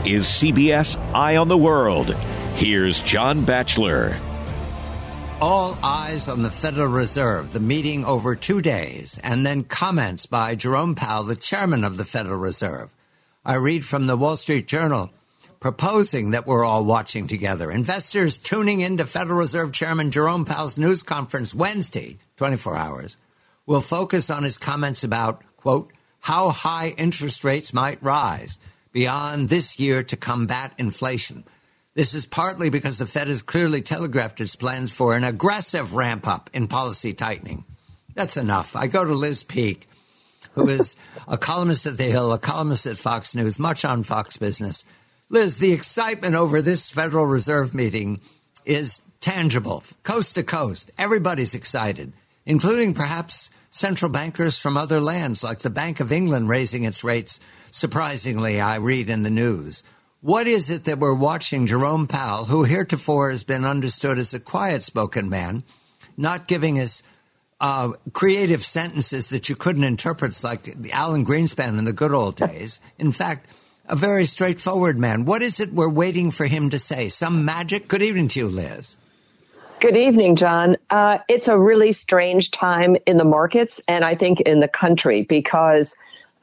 is CBS Eye on the World. Here's John Batchelor. All eyes on the Federal Reserve, the meeting over 2 days, and then comments by Jerome Powell, the chairman of the Federal Reserve. I read from the Wall Street Journal proposing that we're all watching together. Investors tuning into Federal Reserve Chairman Jerome Powell's news conference Wednesday, 24 hours, will focus on his comments about, quote, how high interest rates might rise beyond this year to combat inflation. This is partly because the Fed has clearly telegraphed its plans for an aggressive ramp-up in policy tightening. That's enough. I go to Liz Peek, who is a columnist at The Hill, a columnist at Fox News, much on Fox Business. Liz, the excitement over this Federal Reserve meeting is tangible, coast to coast. Everybody's excited, including perhaps central bankers from other lands, like the Bank of England raising its rates, surprisingly, I read in the news. What is it that we're watching Jerome Powell, who heretofore has been understood as a quiet-spoken man, not giving us creative sentences that you couldn't interpret like Alan Greenspan in the good old days. In fact, a very straightforward man. What is it we're waiting for him to say? Some magic? Good evening to you, Liz. Good evening, John. It's a really strange time in the markets and I think in the country because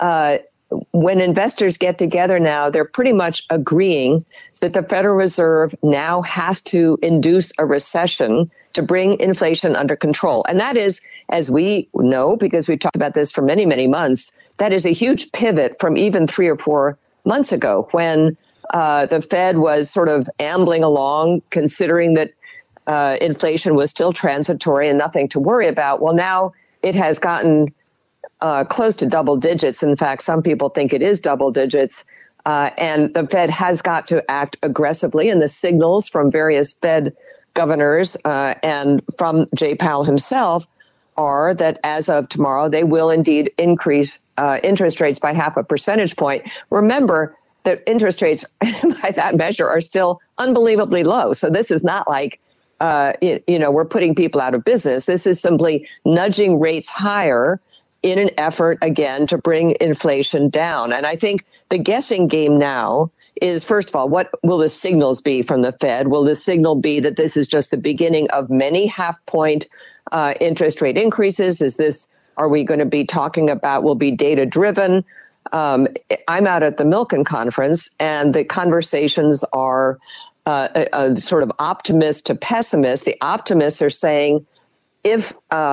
when investors get together now, they're pretty much agreeing that the Federal Reserve now has to induce a recession to bring inflation under control. And that is, as we know, because we've talked about this for many, many months, that is a huge pivot from even 3 or 4 months ago when the Fed was sort of ambling along, considering that inflation was still transitory and nothing to worry about. Well, now it has gotten close to double digits. In fact, some people think it is double digits. And the Fed has got to act aggressively. And the signals from various Fed governors and from Jay Powell himself are that as of tomorrow, they will indeed increase interest rates by 0.5 percentage point. Remember that interest rates by that measure are still unbelievably low. So this is not like, we're putting people out of business. This is simply nudging rates higher in an effort, again, to bring inflation down. And I think the guessing game now is, first of all, what will the signals be from the Fed? Will the signal be that this is just the beginning of many 0.5 point interest rate increases? Are we going to be talking about will be data driven? I'm out at the Milken conference and the conversations are a sort of optimist to pessimist. The optimists are saying if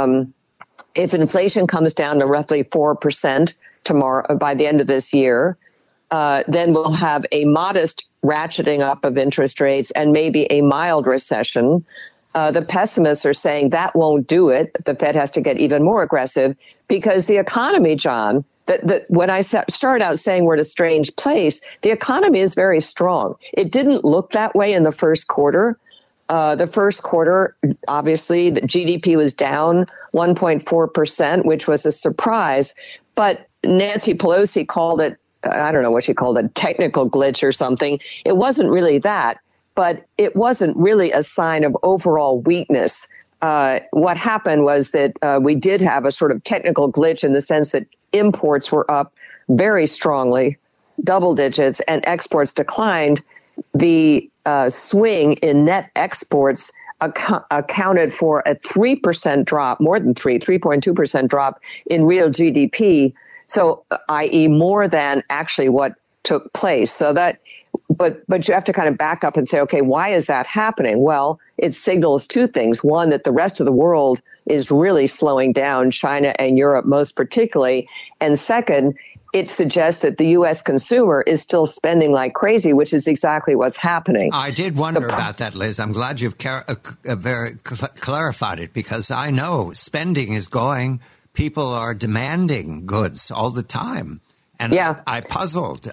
inflation comes down to roughly 4% tomorrow by the end of this year, then we'll have a modest ratcheting up of interest rates and maybe a mild recession. The pessimists are saying that won't do it. The Fed has to get even more aggressive because the economy, John, that when I start out saying we're in a strange place, the economy is very strong. It didn't look that way in the first quarter. The first quarter, obviously, the GDP was down 1.4%, which was a surprise. But Nancy Pelosi called it, I don't know what she called it, technical glitch or something. It wasn't really that, but it wasn't really a sign of overall weakness. What happened was that we did have a sort of technical glitch in the sense that imports were up very strongly, double digits, and exports declined. The swing in net exports accounted for a 3% drop, more than 3.2% drop in real GDP. So, i.e. more than actually what took place. So that, but you have to kind of back up and say, okay, why is that happening? Well, it signals two things. One, that the rest of the world is really slowing down, China and Europe most particularly. And second, it suggests that the U.S. consumer is still spending like crazy, which is exactly what's happening. I did wonder about that, Liz. I'm glad you've clarified it because I know spending is going. People are demanding goods all the time. And yeah. I puzzled.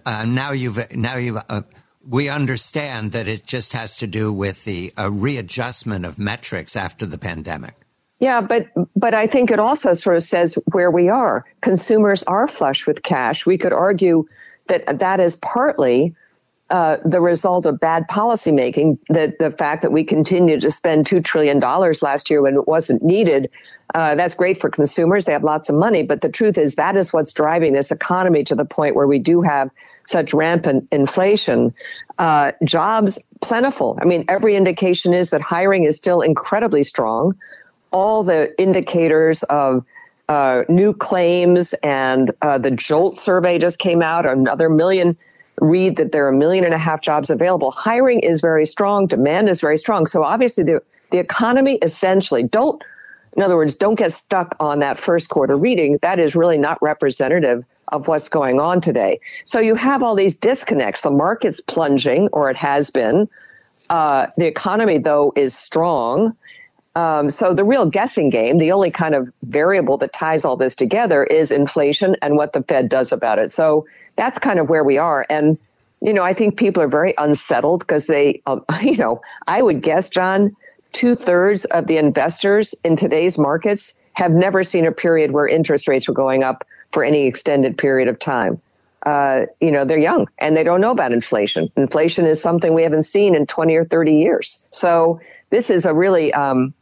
We understand that it just has to do with the readjustment of metrics after the pandemic. Yeah, but I think it also sort of says where we are. Consumers are flush with cash. We could argue that that is partly the result of bad policymaking, that the fact that we continued to spend $2 trillion last year when it wasn't needed, that's great for consumers. They have lots of money. But the truth is that is what's driving this economy to the point where we do have such rampant inflation. Jobs plentiful. I mean, every indication is that hiring is still incredibly strong. All the indicators of new claims and the JOLT survey just came out, another million read that there are 1.5 million jobs available. Hiring is very strong. Demand is very strong. So obviously the economy essentially don't get stuck on that first quarter reading. That is really not representative of what's going on today. So you have all these disconnects. The market's plunging, or it has been. The economy, though, is strong. So the real guessing game, the only kind of variable that ties all this together is inflation and what the Fed does about it. So that's kind of where we are. And, I think people are very unsettled because they, I would guess, John, 2/3 of the investors in today's markets have never seen a period where interest rates were going up for any extended period of time. They're young and they don't know about inflation. Inflation is something we haven't seen in 20 or 30 years. So this is a really,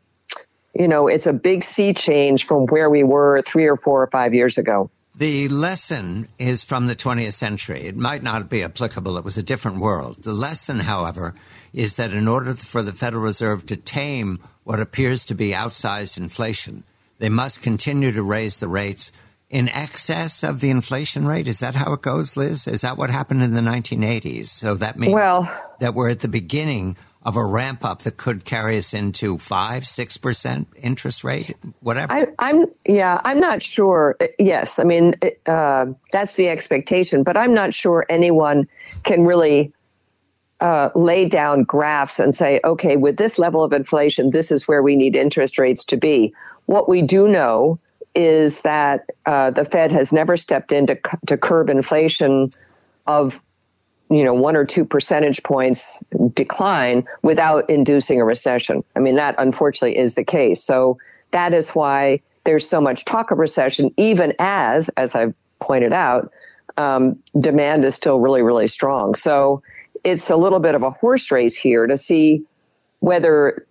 it's a big sea change from where we were 3 or 4 or 5 years ago. The lesson is from the 20th century. It might not be applicable. It was a different world. The lesson, however, is that in order for the Federal Reserve to tame what appears to be outsized inflation, they must continue to raise the rates in excess of the inflation rate. Is that how it goes, Liz? Is that what happened in the 1980s? So that means that we're at the beginning of a ramp up that could carry us into 5-6% interest rate, whatever. I'm not sure. Yes, I mean that's the expectation, but I'm not sure anyone can really lay down graphs and say, okay, with this level of inflation, this is where we need interest rates to be. What we do know is that the Fed has never stepped in to curb inflation of 1 or 2 percentage points decline without inducing a recession. I mean, that unfortunately is the case. So that is why there's so much talk of recession, even as I've pointed out, demand is still really, really strong. So it's a little bit of a horse race here to see whether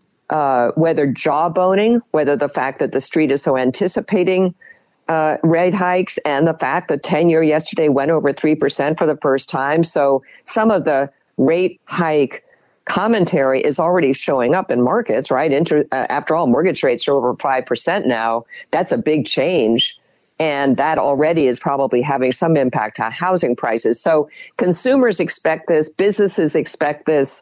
jawboning, whether the fact that the street is so anticipating rate hikes, and the fact that 10-year yesterday went over 3% for the first time. So some of the rate hike commentary is already showing up in markets, right? After all, mortgage rates are over 5% now. That's a big change. And that already is probably having some impact on housing prices. So consumers expect this, businesses expect this,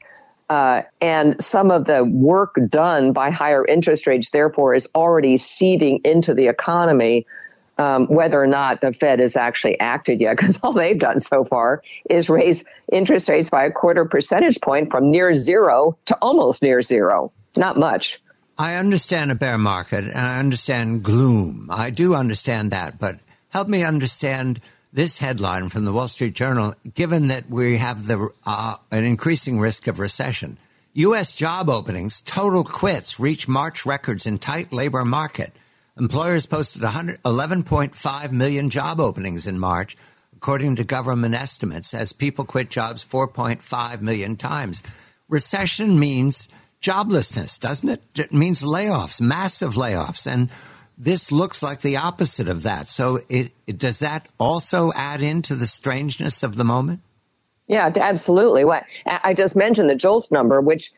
and some of the work done by higher interest rates, therefore, is already seeding into the economy. Whether or not the Fed has actually acted yet, because all they've done so far is raise interest rates by 0.25 percentage point from near zero to almost near zero. Not much. I understand a bear market and I understand gloom. I do understand that, but help me understand this headline from the Wall Street Journal, given that we have an increasing risk of recession. U.S. job openings, total quits, reach March records in tight labor market. Employers posted 11.5 million job openings in March, according to government estimates, as people quit jobs 4.5 million times. Recession means joblessness, doesn't it? It means layoffs, massive layoffs. And this looks like the opposite of that. So does that also add into the strangeness of the moment? Yeah, absolutely. What I just mentioned, the JOLTS number, which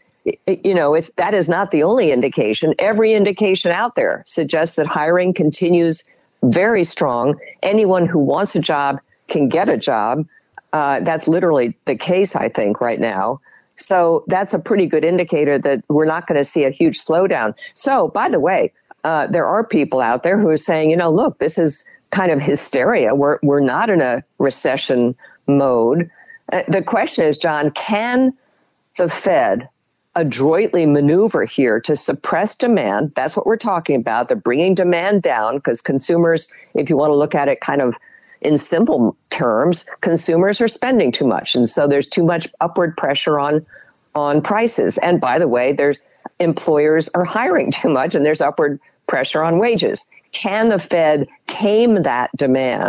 that is not the only indication. Every indication out there suggests that hiring continues very strong. Anyone who wants a job can get a job. That's literally the case, I think, right now. So that's a pretty good indicator that we're not going to see a huge slowdown. So, by the way, there are people out there who are saying, look, this is kind of hysteria. We're not in a recession mode. The question is, John, can the Fed adroitly maneuver here to suppress demand? That's what we're talking about. They're bringing demand down because consumers, if you want to look at it kind of in simple terms, consumers are spending too much. And so there's too much upward pressure on prices. And by the way, employers are hiring too much and there's upward pressure on wages. Can the Fed tame that demand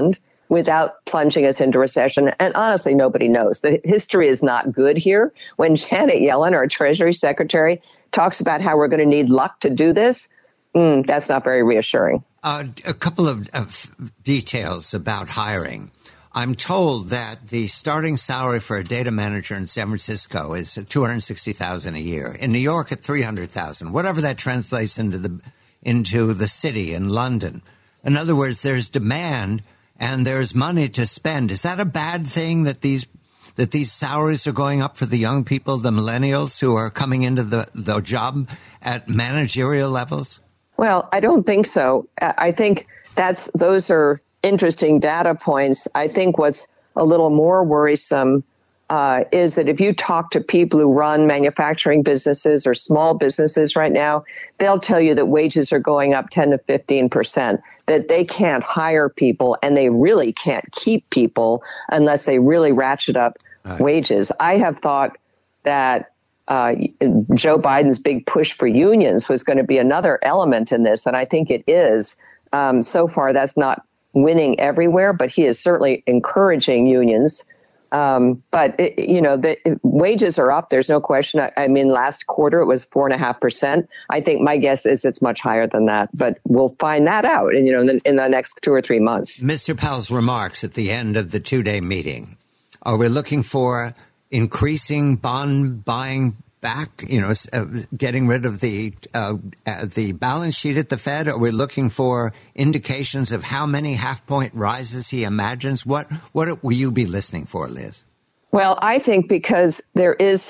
without plunging us into recession? And honestly, nobody knows. The history is not good here. When Janet Yellen, our Treasury Secretary, talks about how we're going to need luck to do this, that's not very reassuring. A couple of details about hiring. I'm told that the starting salary for a data manager in San Francisco is $260,000 a year. In New York, at $300,000. Whatever that translates into the city in London. In other words, there's demand and there's money to spend. Is that a bad thing that these salaries are going up for the young people, the millennials who are coming into the job at managerial levels? Well, I don't think so. I think those are interesting data points. I think what's a little more worrisome is that if you talk to people who run manufacturing businesses or small businesses right now, they'll tell you that wages are going up 10 to 15%, that they can't hire people and they really can't keep people unless they really ratchet up wages. I have thought that Joe Biden's big push for unions was going to be another element in this, and I think it is. So far, that's not winning everywhere, but he is certainly encouraging unions. But the wages are up. There's no question. I mean, last quarter it was 4.5%. I think my guess is it's much higher than that, but we'll find that out in the next 2 or 3 months. Mr. Powell's remarks at the end of the 2-day meeting. Are we looking for increasing bond buying back, getting rid of the balance sheet at the Fed? Are we looking for indications of how many half-point rises he imagines? What will you be listening for, Liz? Well, I think because there is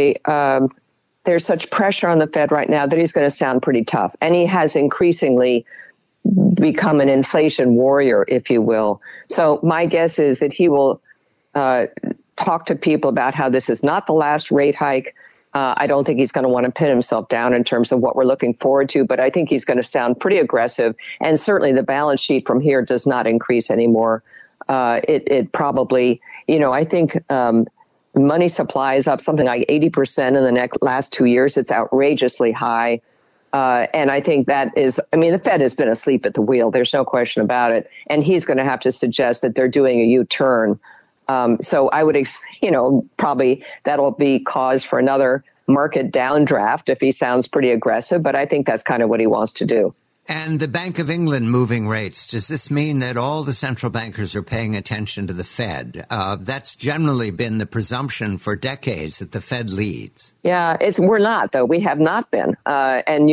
there's such pressure on the Fed right now that he's going to sound pretty tough. And he has increasingly become an inflation warrior, if you will. So my guess is that he will talk to people about how this is not the last rate hike. I don't think he's going to want to pin himself down in terms of what we're looking forward to, but I think he's going to sound pretty aggressive. And certainly the balance sheet from here does not increase anymore. It probably, I think money supply is up something like 80% in the last 2 years. It's outrageously high. And I think the Fed has been asleep at the wheel. There's no question about it. And he's going to have to suggest that they're doing a U-turn. So I would, probably that'll be cause for another market downdraft if he sounds pretty aggressive. But I think that's kind of what he wants to do. And the Bank of England moving rates, does this mean that all the central bankers are paying attention to the Fed? That's generally been the presumption for decades that the Fed leads. Yeah, we're not, though. We have not been. And,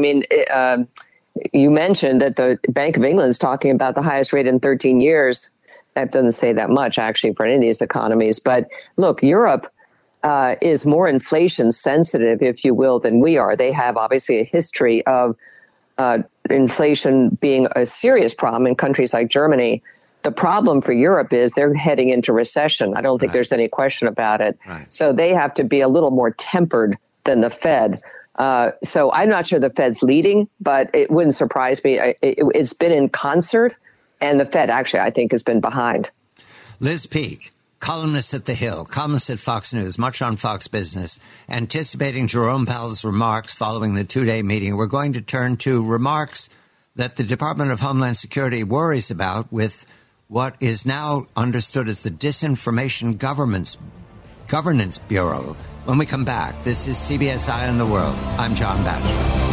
you mentioned that the Bank of England is talking about the highest rate in 13 years. That doesn't say that much, actually, for any of these economies. But look, Europe is more inflation sensitive, if you will, than we are. They have obviously a history of inflation being a serious problem in countries like Germany. The problem for Europe is they're heading into recession. I don't think there's any question about it. Right. So they have to be a little more tempered than the Fed. So I'm not sure the Fed's leading, but it wouldn't surprise me. It's been in concert. And the Fed, actually, I think, has been behind. Liz Peek, columnist at The Hill, columnist at Fox News, much on Fox Business, anticipating Jerome Powell's remarks following the 2-day meeting. We're going to turn to remarks that the Department of Homeland Security worries about with what is now understood as the Disinformation Governance Bureau. When we come back, this is CBS Eye on the World. I'm John Batchelor.